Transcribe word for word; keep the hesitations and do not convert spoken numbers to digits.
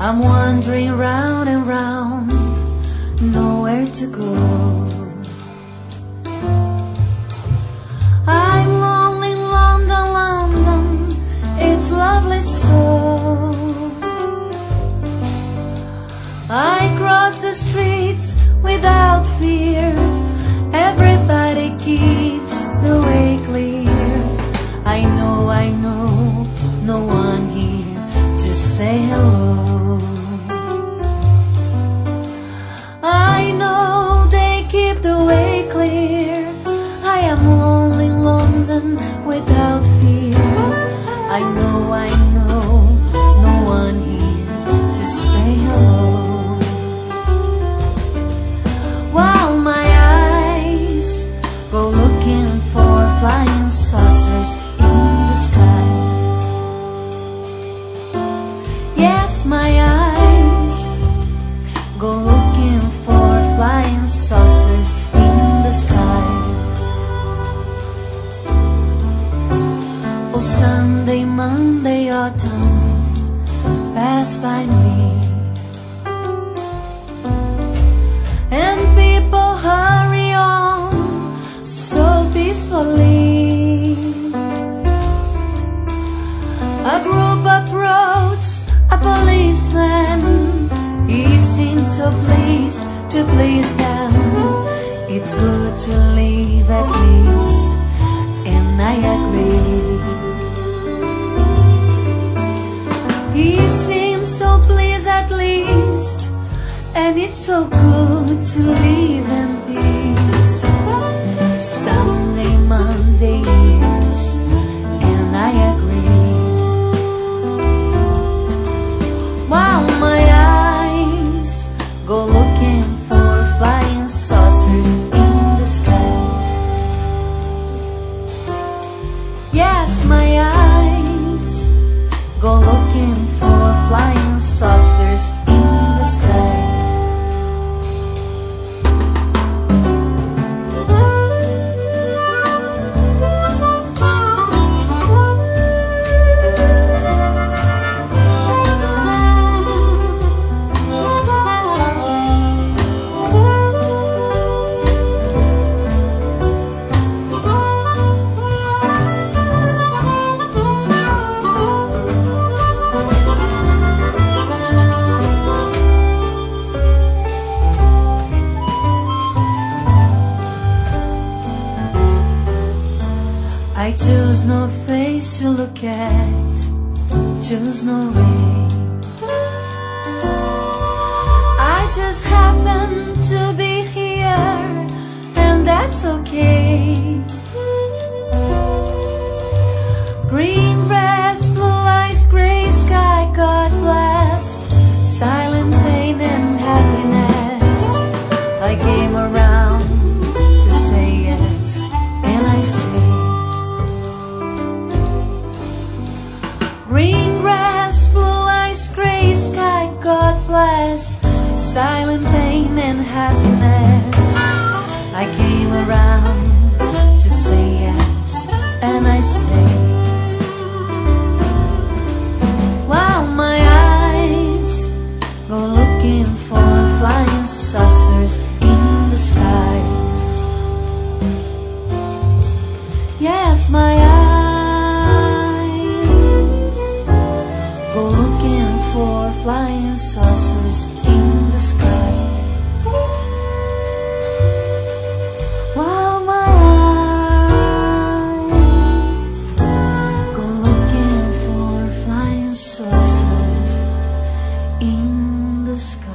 I'm wandering round and round, nowhere to go. I'm lonely, London, London, it's lovely so. I cross the streets without fear, everybody keeps the way clear. I know, I know, no one here to say hello. I know they keep the way clear. I am lonely in London without fear. I know, I know, no one here to say hello. While my eyes go looking for flying saucers in the sky. Yes, my eyes go looking for flying saucers in the sky. Oh, Sunday, Monday, autumn pass by me, and people hurry on so peacefully. A group approached a policeman. He seemed so pleased to please them. It's good to leave at least, and I agree. He seems so pleased at least, and it's so good to live in peace. Sunday, Monday years, and I agree. While my eyes go looking for flying saucers in the sky. Yes, my eyes go looking for flying saucers in the sky. I choose no face to look at, choose no way. I just happen to be here, and that's okay. Green grass, blue eyes, gray sky, God bless. Silent pain and happiness. I came around to say yes, and I say green grass, blue eyes, gray sky, God bless. Silent pain and happiness. I came around to say yes, and I say, while my eyes go looking for flying saucers in the sky. Yes, my eyes go looking for flying saucers in the sky. While my eyes go looking for flying saucers in the sky.